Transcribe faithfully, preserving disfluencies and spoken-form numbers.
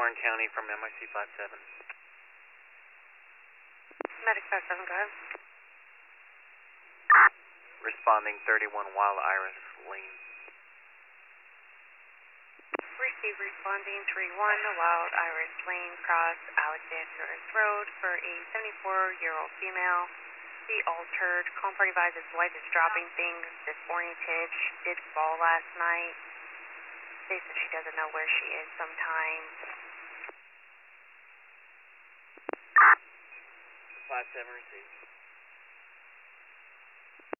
Warren County from M I C five seven. Medic five seven, go ahead. Responding thirty-one Wild Iris Lane. Receive responding three one Wild Iris Lane, cross Alexander Road for a seventy-four-year-old female. The altered, calm party advised his wife is dropping things, disoriented. She did fall last night. They said she doesn't know where she is sometimes. five seven received.